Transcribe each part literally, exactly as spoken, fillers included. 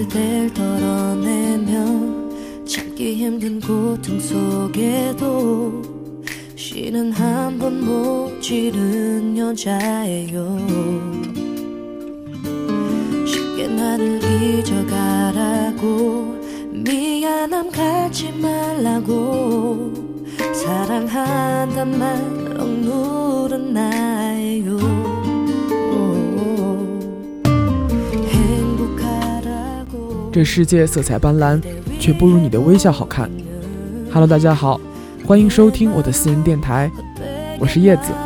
기댈 덜어내며 참기 힘든 고통 속에도 쉬는 한 번 못 지른 여자예요. 쉽게 나를 잊어가라고 미안함 갖지 말라고 사랑한단 말 억누른 나예요. 행복하라고 这世界色彩斑斓，却不如你的微笑好看。Hello， 大家好，欢迎收听我的私人电台，我是叶子。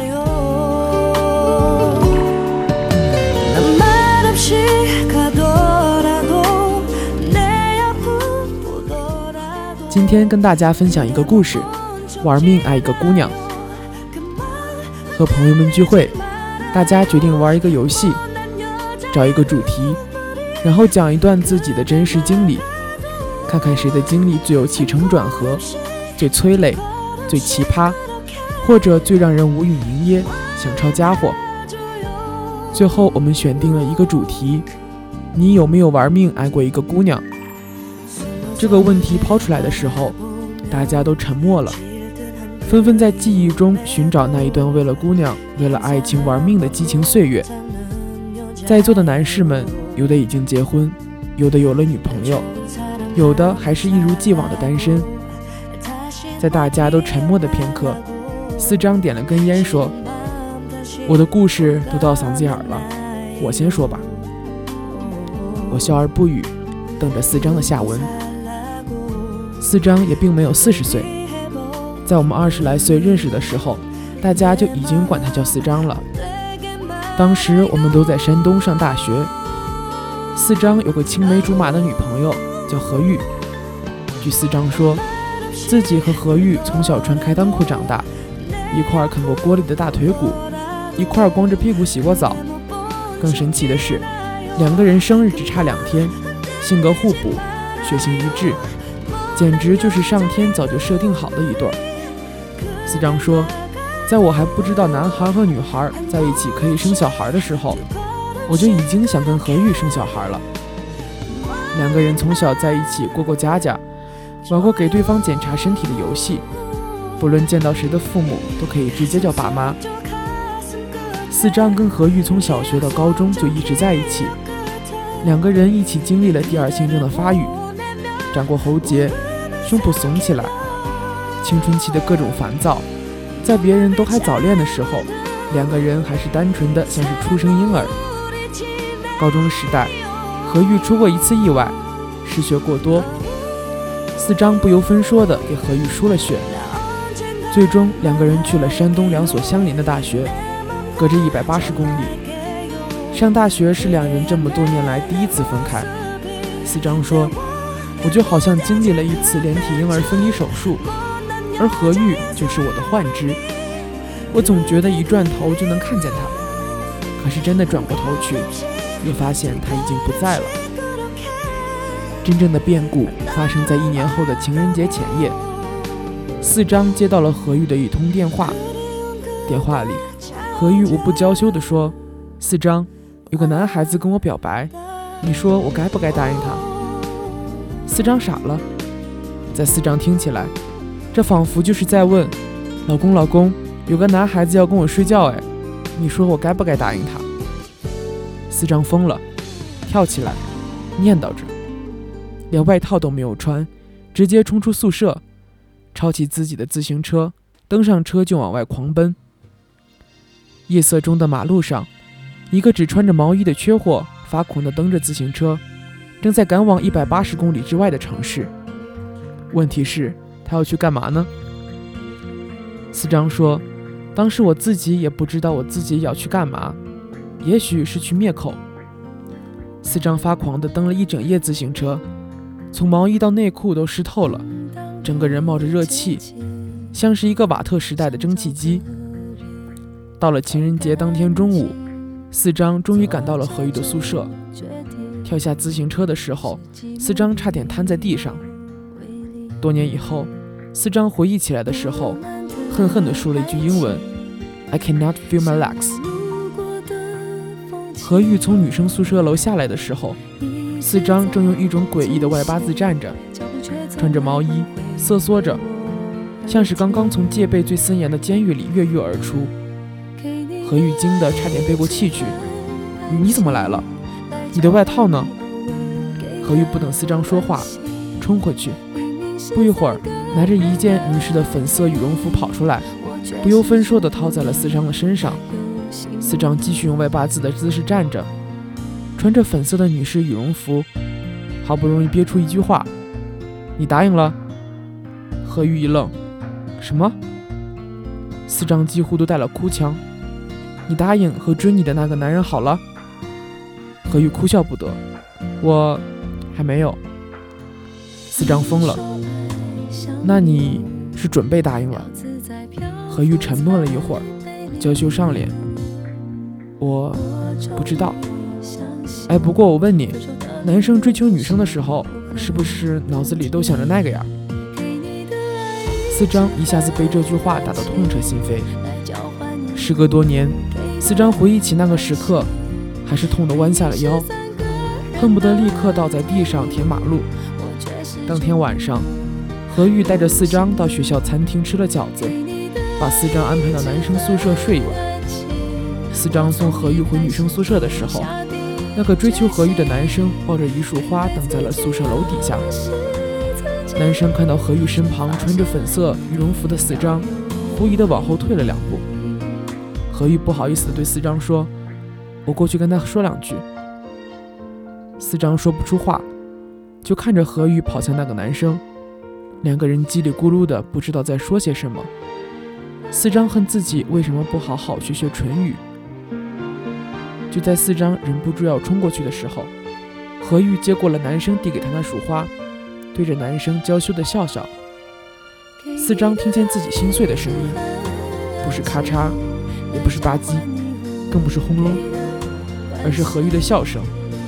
今天跟大家分享一个故事，玩命爱一个姑娘。和朋友们聚会，大家决定玩一个游戏，找一个主题，然后讲一段自己的真实经历，看看谁的经历最有起承转合，最催泪，最奇葩，或者最让人无语凝噎，想抄家伙。最后我们选定了一个主题，你有没有玩命爱过一个姑娘？这个问题抛出来的时候，大家都沉默了，纷纷在记忆中寻找那一段为了姑娘为了爱情玩命的激情岁月。在座的男士们，有的已经结婚，有的有了女朋友，有的还是一如既往的单身。在大家都沉默的片刻，四张点了根烟说，我的故事都到嗓子眼了，我先说吧。我笑而不语，等着四张的下文。四张也并没有四十岁，在我们二十来岁认识的时候，大家就已经管他叫四张了。当时我们都在山东上大学，四张有个青梅竹马的女朋友叫何玉。据四张说，自己和何玉从小穿开裆裤长大，一块啃过锅里的大腿骨，一块光着屁股洗过澡。更神奇的是，两个人生日只差两天，性格互补，血型一致，简直就是上天早就设定好的一对儿。四张说，在我还不知道男孩和女孩在一起可以生小孩的时候，我就已经想跟何玉生小孩了。两个人从小在一起过过家家，玩过给对方检查身体的游戏，不论见到谁的父母都可以直接叫爸妈。四张跟何玉从小学到高中就一直在一起，两个人一起经历了第二性征的发育，长过喉结，胸脯耸起来，青春期的各种烦躁，在别人都还早恋的时候，两个人还是单纯的像是初生婴儿。高中时代，何玉出过一次意外，失血过多，四张不由分说的给何玉输了血。最终两个人去了山东两所相邻的大学，隔着一百八十公里。上大学是两人这么多年来第一次分开。四张说，我就好像经历了一次连体婴儿分离手术，而何玉就是我的幻肢。我总觉得一转头就能看见他，可是真的转过头去，又发现他已经不在了。真正的变故发生在一年后的情人节前夜。四张接到了何玉的一通电话，电话里何玉无不娇羞地说，四张，有个男孩子跟我表白，你说我该不该答应他？四张傻了，在四张听起来，这仿佛就是在问，老公老公，有个男孩子要跟我睡觉，哎，你说我该不该答应他？四张疯了，跳起来念叨着，连外套都没有穿，直接冲出宿舍，抄起自己的自行车，登上车就往外狂奔。夜色中的马路上，一个只穿着毛衣的缺货发狂地蹬着自行车，正在赶往一百八十公里之外的城市。问题是他要去干嘛呢？四张说，当时我自己也不知道我自己要去干嘛，也许是去灭口。四张发狂地蹬了一整夜自行车，从毛衣到内裤都湿透了，整个人冒着热气，像是一个瓦特时代的蒸汽机。到了情人节当天中午，四张终于赶到了何玉的宿舍。跳下自行车的时候，四张差点瘫在地上。多年以后，四张回忆起来的时候，恨恨地说了一句英文 I cannot feel my legs。 何玉从女生宿舍楼下来的时候， 四张正用一种诡异的外八字站着，穿着毛衣，瑟缩着，像是刚刚从戒备最森严的监狱里跃跃而出。何玉惊得差点背过气去，你怎么来了？你的外套呢？何玉不等四张说话，冲回去，不一会儿拿着一件女士的粉色羽绒服跑出来，不由分说地套在了四张的身上。四张继续用外八字的姿势站着，穿着粉色的女士羽绒服，好不容易憋出一句话：你答应了？何玉一愣，什么？四张几乎都带了哭腔，你答应和追你的那个男人好了？何玉哭笑不得，我还没有。四张疯了，那你是准备答应了？何玉沉默了一会儿，娇羞上脸，我不知道。哎，不过我问你，男生追求女生的时候，是不是脑子里都想着那个呀？四张一下子被这句话打得痛彻心扉。时隔多年，四张回忆起那个时刻，还是痛得弯下了腰，恨不得立刻倒在地上填马路。当天晚上，何玉带着四张到学校餐厅吃了饺子，把四张安排到男生宿舍睡一晚。四张送何玉回女生宿舍的时候，那个追求何玉的男生抱着一束花等在了宿舍楼底下。男生看到何玉身旁穿着粉色羽绒服的四张，狐疑地往后退了两步。何玉不好意思地对四张说：我过去跟他说两句。四张说不出话，就看着何玉跑向那个男生，两个人叽里咕噜的不知道在说些什么。四张恨自己为什么不好好学学唇语。就在四张忍不住要冲过去的时候，何玉接过了男生递给他那束花，对着男生娇羞的笑笑。四张听见自己心碎的声音，不是咔嚓，也不是吧唧，更不是轰隆，而是何玉的笑声。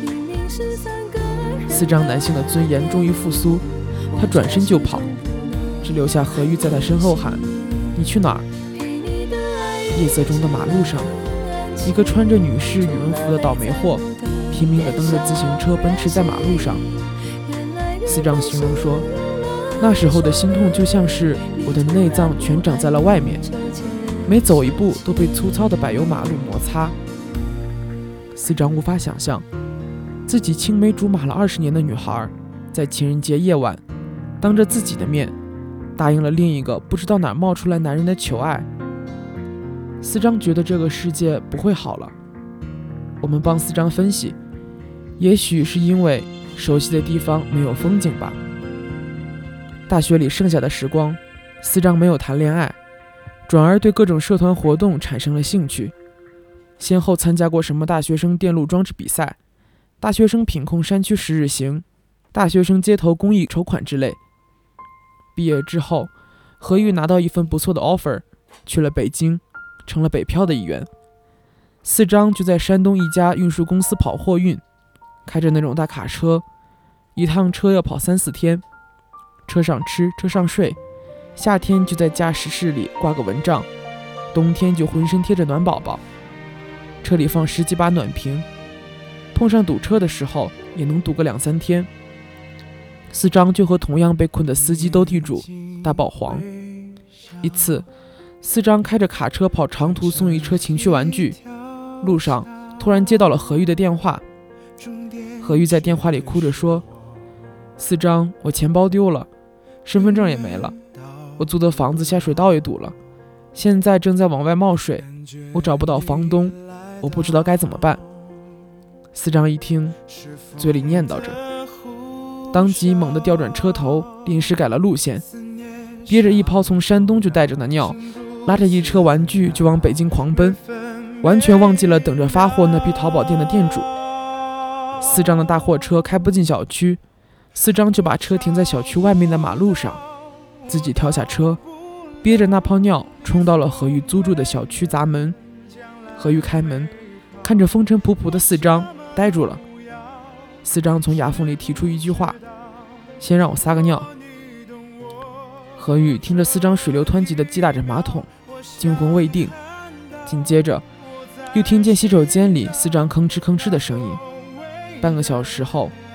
四张男性的尊严终于复苏，他转身就跑，只留下何玉在他身后喊：你去哪儿？夜色中的马路上，一个穿着女士羽绒服的倒霉货拼命地蹬着自行车奔驰在马路上。四张形容说，那时候的心痛就像是我的内脏全长在了外面，每走一步都被粗糙的柏油马路摩擦。四张无法想象，自己青梅竹马了二十年的女孩，在情人节夜晚当着自己的面答应了另一个不知道哪冒出来男人的求爱。四张觉得这个世界不会好了。我们帮四张分析，也许是因为熟悉的地方没有风景吧。大学里剩下的时光，四张没有谈恋爱，转而对各种社团活动产生了兴趣，先后参加过什么大学生电路装置比赛、大学生品控山区十日行、大学生街头公益筹款之类。毕业之后，何玉拿到一份不错的 offer， 去了北京，成了北漂的一员。四张就在山东一家运输公司跑货运，开着那种大卡车，一趟车要跑三四天，车上吃，车上睡，夏天就在驾驶室里挂个蚊帐，冬天就浑身贴着暖宝宝，车里放十几把暖瓶，碰上堵车的时候也能堵个两三天。四张就和同样被困的司机斗地主，大爆黄。一次，四张开着卡车跑长途送一车情趣玩具，路上突然接到了何玉的电话。何玉在电话里哭着说：四张，我钱包丢了，身份证也没了，我租的房子下水道也堵了，现在正在往外冒水，我找不到房东，我不知道该怎么办。四张一听，嘴里念叨着，当即猛地调转车头，临时改了路线，憋着一泡从山东就带着的尿，拉着一车玩具就往北京狂奔，完全忘记了等着发货那批淘宝店的店主。四张的大货车开不进小区，四张就把车停在小区外面的马路上，自己跳下车，憋着那泡尿冲到了何玉租住的小区砸门。何玉开门，看着风尘仆仆的四张，呆住了。四张从牙缝里提出一句话：先让我撒个尿。何玉听着四张水流湍急地击打着马桶，惊魂未定，紧接着又听见洗手间里四张吭哧吭哧的声音。半个小时后，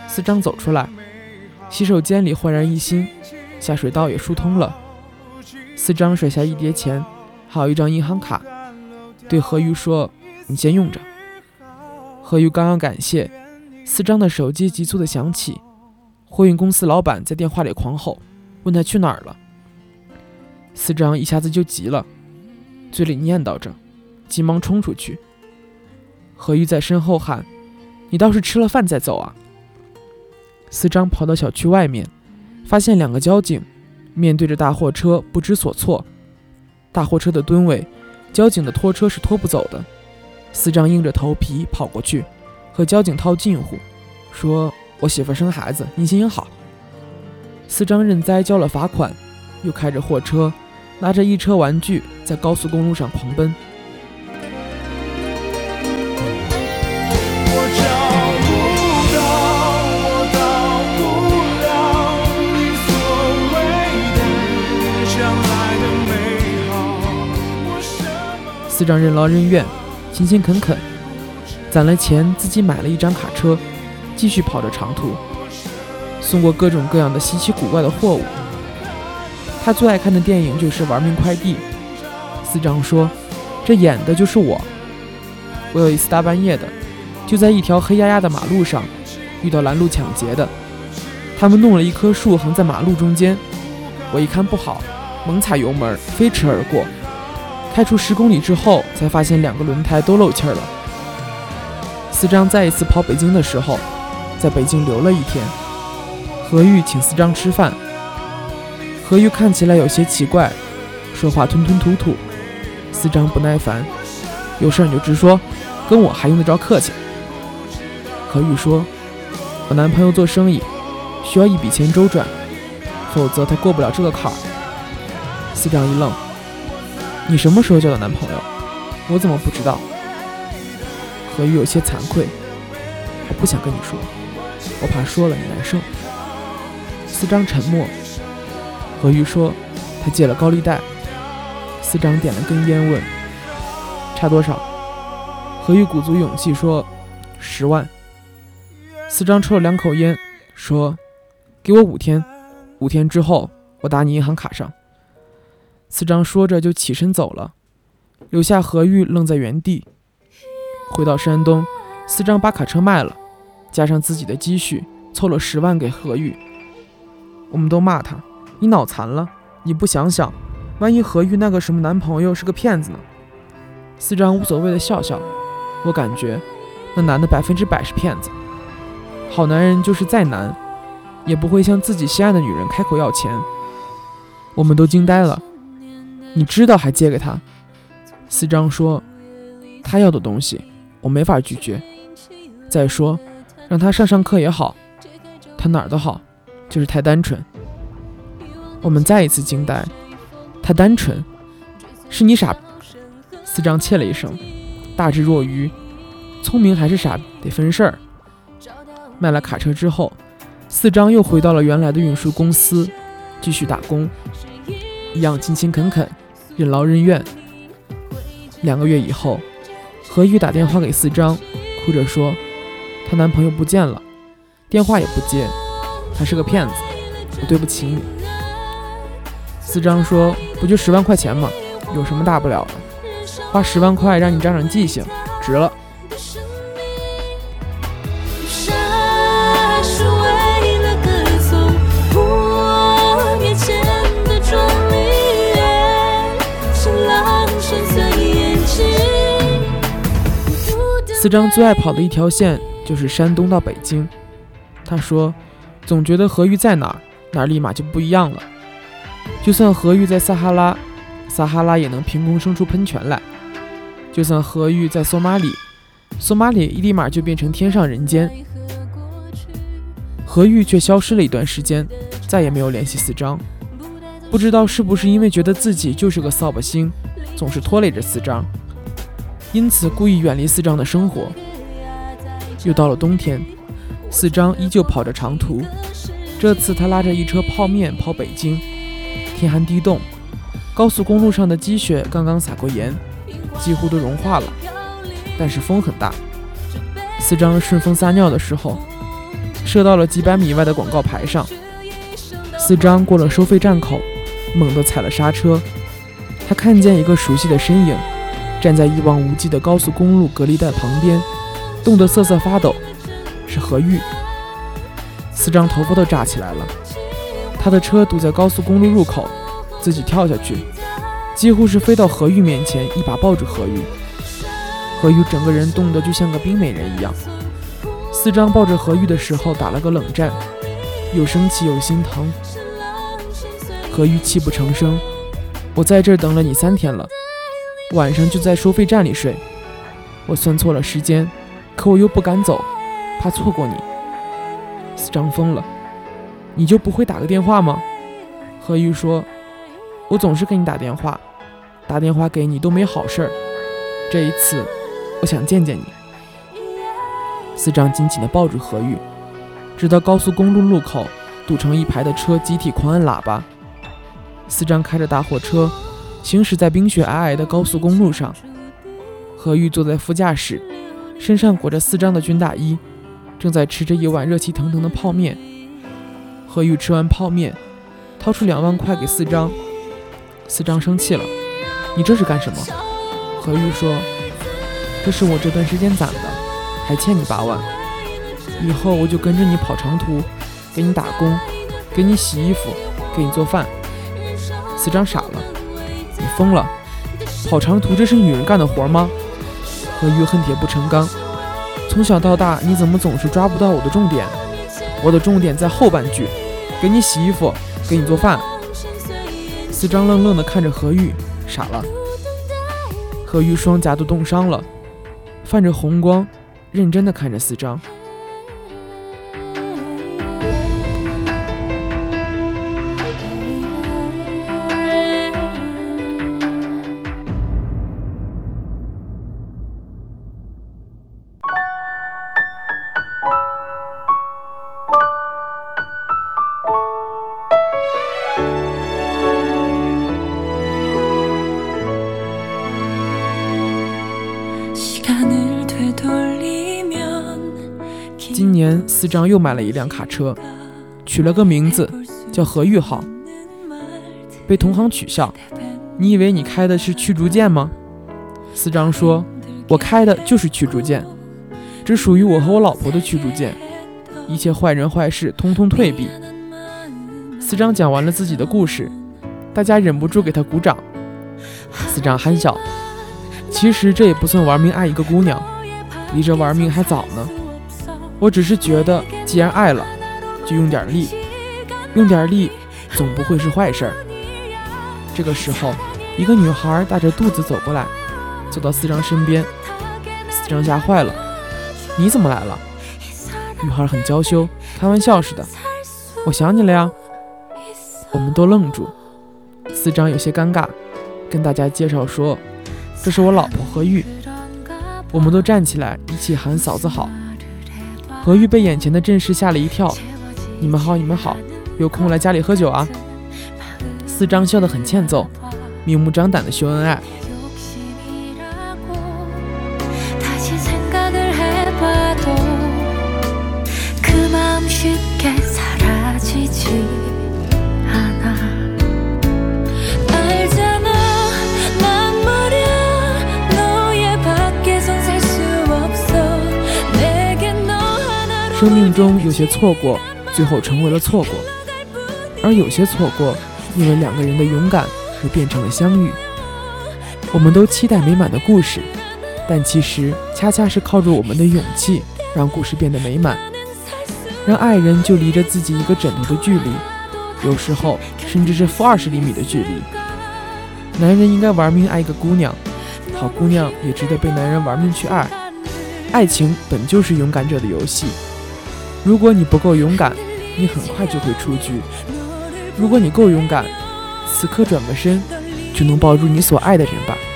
四张走出来，洗手间里焕然一新，下水道也疏通了。四张甩下一叠钱，还有一张银行卡，对何玉说：“你先用着。”何玉刚刚感谢，四张的手机急促地响起，货运公司老板在电话里狂吼，问他去哪儿了。四张一下子就急了，嘴里念叨着，急忙冲出去。何玉在身后喊：“你倒是吃了饭再走啊！”四张跑到小区外面，发现两个交警面对着大货车不知所措。大货车的吨位，交警的拖车是拖不走的。四张硬着头皮跑过去，和交警套近乎，说：“我媳妇生孩子，您心情好。”四张认栽交了罚款，又开着货车，拿着一车玩具，在高速公路上狂奔。四张任劳任怨，勤勤恳恳，攒了钱自己买了一张卡车，继续跑着长途，送过各种各样的稀奇古怪的货物。他最爱看的电影就是《玩命快递》。四张说：“这演的就是我。”我有一次大半夜的，就在一条黑压压的马路上遇到拦路抢劫的，他们弄了一棵树横在马路中间，我一看不好，猛踩油门飞驰而过。开出十公里之后，才发现两个轮胎都漏气了。四张再一次跑北京的时候，在北京留了一天。何玉请四张吃饭，何玉看起来有些奇怪，说话吞吞吐吐。四张不耐烦：“有事你就直说，跟我还用得着客气？”何玉说：“我男朋友做生意，需要一笔钱周转，否则他过不了这个坎儿。”四张一愣：“你什么时候交的男朋友？我怎么不知道？”何玉有些惭愧：“我不想跟你说，我怕说了你难受。”四张沉默。何玉说：“他借了高利贷。”四张点了根烟问：“差多少？”何玉鼓足勇气说：“十万。”四张抽了两口烟，说：“给我五天，五天之后我打你银行卡上。”四张说着就起身走了，留下何玉愣在原地。回到山东，四张把卡车卖了，加上自己的积蓄，凑了十万给何玉。我们都骂他：“你脑残了，你不想想，万一何玉那个什么男朋友是个骗子呢？”四张无所谓的笑笑：“我感觉那男的百分之百是骗子。好男人就是再难，也不会向自己心爱的女人开口要钱。”我们都惊呆了。你知道还借给他？四张说：“他要的东西我没法拒绝。再说让他上上课也好，他哪儿都好，就是太单纯。”我们再一次惊呆。他单纯？是你傻？四张切了一声：“大智若愚，聪明还是傻得分事儿。”卖了卡车之后，四张又回到了原来的运输公司，继续打工，一样勤勤恳恳，任劳任怨。两个月以后，何玉打电话给四张，哭着说她男朋友不见了，电话也不接，他是个骗子，我对不起你。四张说：“不就十万块钱吗？有什么大不了的？花十万块让你长长记性，值了。”四张最爱跑的一条线就是山东到北京。他说：“总觉得何玉在哪儿，哪儿立马就不一样了。就算何玉在撒哈拉，撒哈拉也能凭空生出喷泉来；就算何玉在索马里，索马里立马就变成天上人间。”何玉却消失了一段时间，再也没有联系四张。不知道是不是因为觉得自己就是个扫把星，总是拖累着四张，因此故意远离四张的生活。又到了冬天，四张依旧跑着长途，这次他拉着一车泡面跑北京。天寒地冻，高速公路上的积雪刚刚撒过盐，几乎都融化了，但是风很大。四张顺风撒尿的时候， 射到了几百米外的广告牌上。四张过了收费站口，猛地踩了刹车。他看见一个熟悉的身影站在一望无际的高速公路隔离带旁边，冻得瑟瑟发抖，是何玉。四张头发都炸起来了，他的车堵在高速公路入口，自己跳下去，几乎是飞到何玉面前，一把抱住何玉。何玉整个人冻得就像个冰美人一样。四张抱着何玉的时候打了个冷战，又生气又心疼。何玉泣不成声，我在这儿等了你三天了，晚上就在收费站里睡，我算错了时间，可我又不敢走，怕错过你。四张疯了，你就不会打个电话吗？何玉说，我总是给你打电话，打电话给你都没好事儿，这一次我想见见你。四张紧紧地抱住何玉，直到高速公路路口堵成一排的车集体狂按喇叭。四张开着大货车行驶在冰雪皑皑的高速公路上，何玉坐在副驾驶，身上裹着四张的军大衣，正在吃着一碗热气腾腾的泡面。何玉吃完泡面，掏出两万块给四张。四张生气了，你这是干什么？何玉说，这是我这段时间攒的，还欠你八万，以后我就跟着你跑长途，给你打工，给你洗衣服，给你做饭。四张傻了，你疯了？跑长途这是女人干的活吗？何玉恨铁不成钢，从小到大你怎么总是抓不到我的重点？我的重点在后半句，给你洗衣服，给你做饭。四张愣愣地看着何玉，傻了。何玉双颊都冻伤了，泛着红光，认真地看着四张。今年四张又买了一辆卡车，取了个名字叫何玉号，被同行取笑，你以为你开的是驱逐舰吗？四张说，我开的就是驱逐舰，只属于我和我老婆的驱逐舰，一切坏人坏事通通退避。四张讲完了自己的故事，大家忍不住给他鼓掌。四张憨笑，其实这也不算玩命爱一个姑娘，离着玩命还早呢。我只是觉得既然爱了，就用点力，用点力总不会是坏事儿。这个时候，一个女孩大着肚子走过来，走到四张身边。四张吓坏了，你怎么来了？女孩很娇羞，开玩笑似的，我想你了呀。我们都愣住，四张有些尴尬，跟大家介绍说，这是我老婆何玉。我们都站起来一起喊嫂子好。何玉被眼前的阵势吓了一跳，你们好你们好，有空来家里喝酒啊。四张笑得很欠揍，明目张胆的秀恩爱。生命中有些错过，最后成为了错过，而有些错过，因为两个人的勇敢而变成了相遇。我们都期待美满的故事，但其实恰恰是靠着我们的勇气，让故事变得美满，让爱人就离着自己一个枕头的距离，有时候甚至是负二十厘米的距离。男人应该玩命爱一个姑娘，好姑娘也值得被男人玩命去爱。爱情本就是勇敢者的游戏，如果你不够勇敢，你很快就会出局；如果你够勇敢，此刻转个身，就能抱住你所爱的人吧。